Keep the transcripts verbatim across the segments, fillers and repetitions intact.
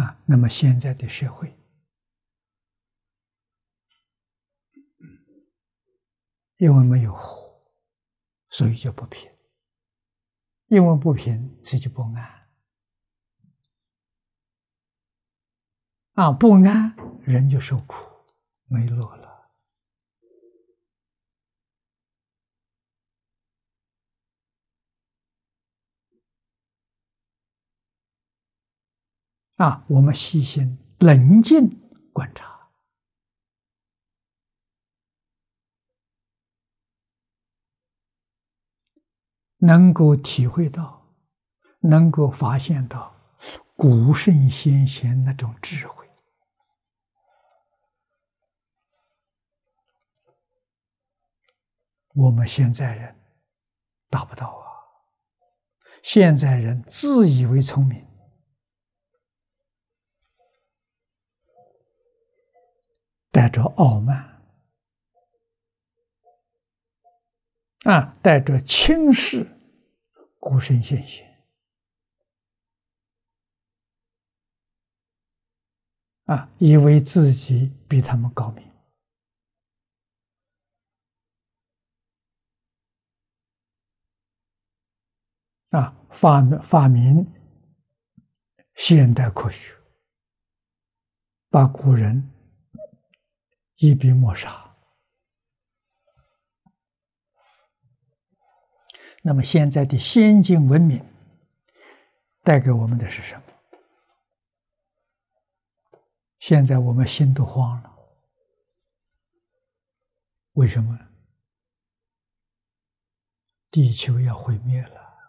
啊，那么现在的社会，因为没有火，所以就不平；因为不平，所以就不安。啊，不安，人就受苦，没乐了。啊，我们细心冷静观察，能够体会到，能够发现到古圣先贤那种智慧。我们现在人达不到啊！现在人自以为聪明，带着傲慢啊，带着轻视古圣先贤啊，以为自己比他们高明啊，发发明现代科学，把古人一笔抹杀。那么现在的先进文明带给我们的是什么？现在我们心都慌了，为什么？地球要毁灭了，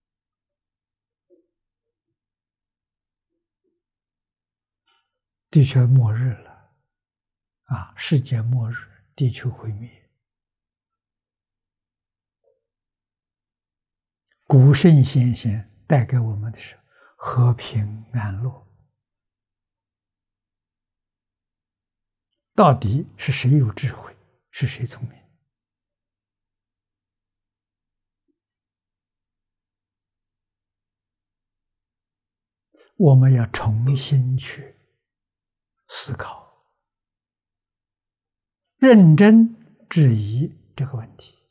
地球末日了，啊，世界末日，地球毁灭。古圣先贤带给我们的是和平安乐。到底是谁有智慧，是谁聪明？我们要重新去思考，认真质疑这个问题。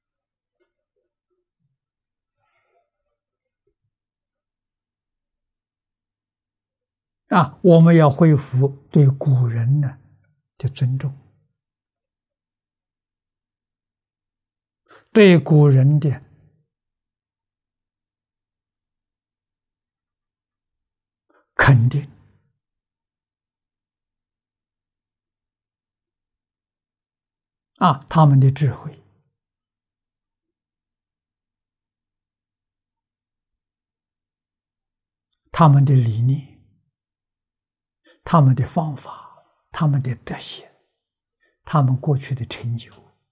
啊，我们要恢复对古人呢的尊重，对古人的肯定。啊，他们的智慧，他们的理念，他们的方法，他们的德行，他们过去的成就，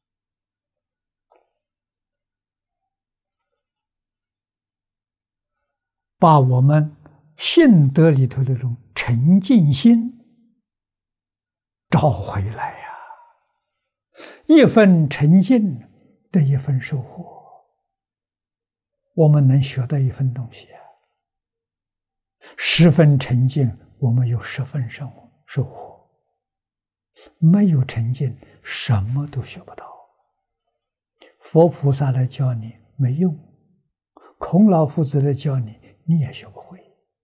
把我们性德里头的这种沉静心找回来呀！一分沉静的一分收获，我们能学到一分东西啊。十分沉静，我们有十分收收获；没有沉静，什么都学不到。佛菩萨来教你没用，孔老夫子来教你，你也学不会。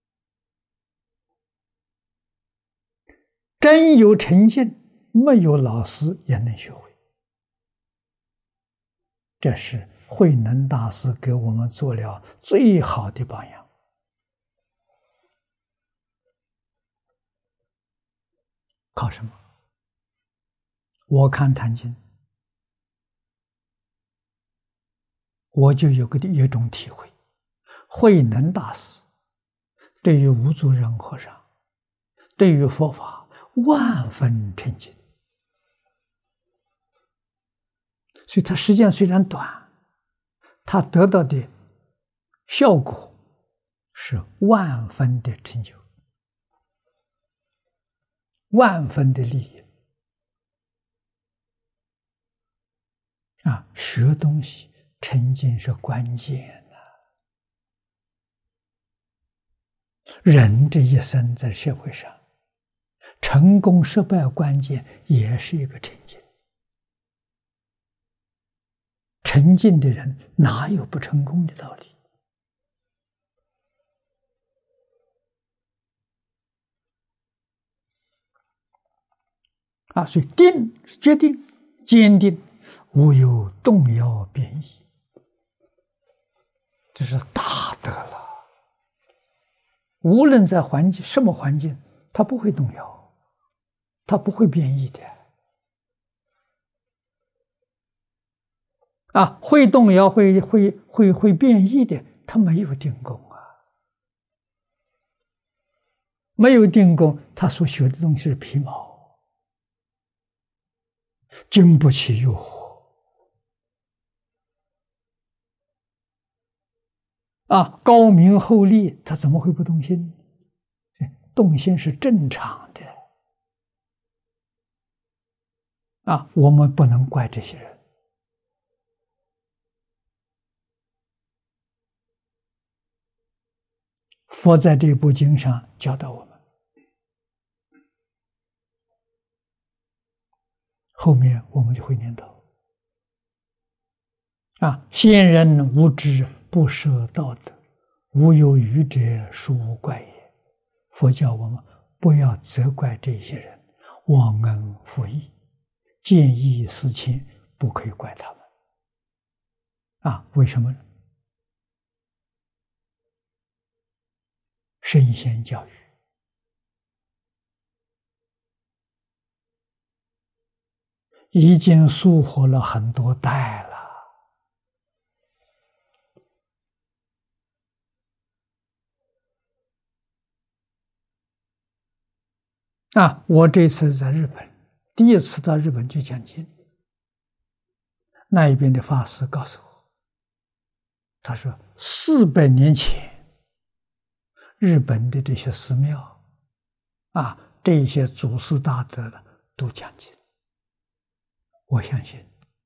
真有沉静，没有老师也能学会。这是慧能大师给我们做了最好的榜样。靠什么？我看《坛经》，我就有个一种体会：慧能大师对于无足人和尚，对于佛法万分沉静，所以他时间虽然短，他得到的效果是万分的成就，万分的利益。啊，学东西沉静是关键的。 人这一生在社会上，成功失败关键也是一个沉静。沉静的人哪有不成功的道理？啊，所以定是决定、坚定，无有动摇变异，这是大德了。无论在环境什么环境，它不会动摇，它不会变异的。啊，会动摇、会会会会变异的，它没有定功啊，没有定功，他所学的东西是皮毛。经不起诱惑啊！高明厚利，他怎么会不动心？动心是正常的啊！我们不能怪这些人。佛在这部经上教导我们。后面我们就会念到啊，先人无知，不舍道德，无有愚者，殊无怪也。佛教我们不要责怪这些人忘恩负义，见异思迁，不可以怪他们啊。为什么呢？圣贤教育已经疏活了很多代了啊！我这次在日本，第一次到日本去讲经，那一边的法师告诉我，他说四百年前，日本的这些寺庙啊，这些祖师大德的都讲经。我相信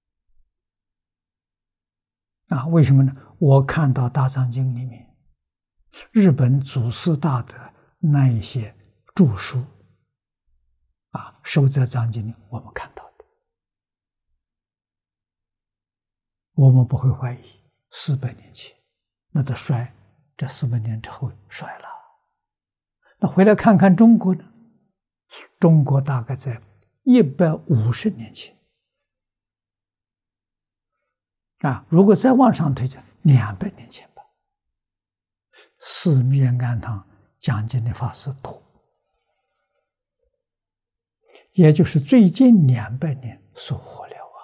啊，为什么呢？我看到大藏经里面，日本祖师大德那一些著书啊，收在藏经里，我们看到的，我们不会怀疑四百年前那都衰，这四百年之后衰了。那回来看看中国呢？中国大概在一百五十年前。啊，如果再往上推，就两百年前吧。四面安堂讲经的法师多，也就是最近两百年疏忽了啊，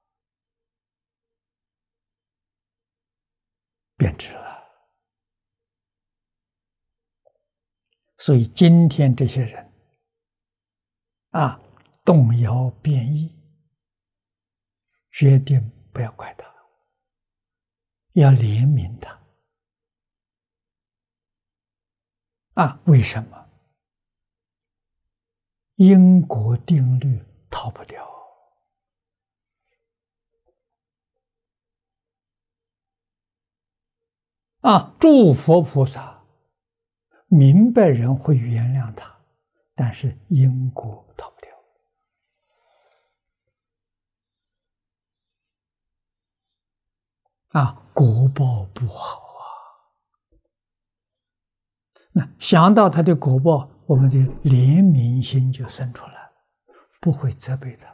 变质了。所以今天这些人啊，动摇变异，决定不要怪他。要怜悯他啊！为什么？因果定律逃不掉啊！诸佛菩萨明白人会原谅他，但是因果逃不掉。啊，果报不好啊！那想到他的果报，我们的怜悯心就生出来，不会责备他。